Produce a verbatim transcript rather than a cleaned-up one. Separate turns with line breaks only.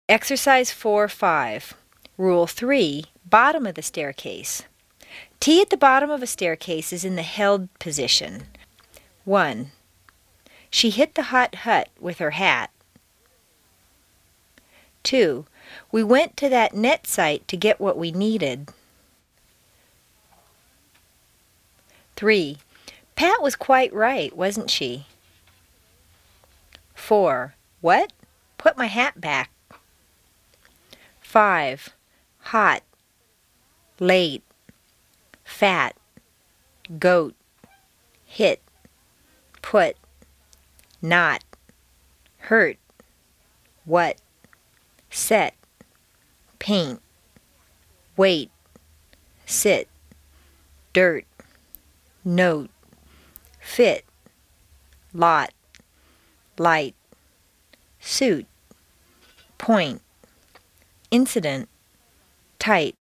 Exercise four five. Rule three, bottom of the staircase. T at the bottom of a staircase is in the held position. one. She hit the hot hut with her hat. two. We went to that net site to get what we needed. three. Pat was quite right, wasn't she? four. What? Put my hat back. five. Hot, late, fat, goat, hit, put, not, hurt, what, set, paint, wait, sit, dirt, note, fit, lot, light, suit, point, incident, tight.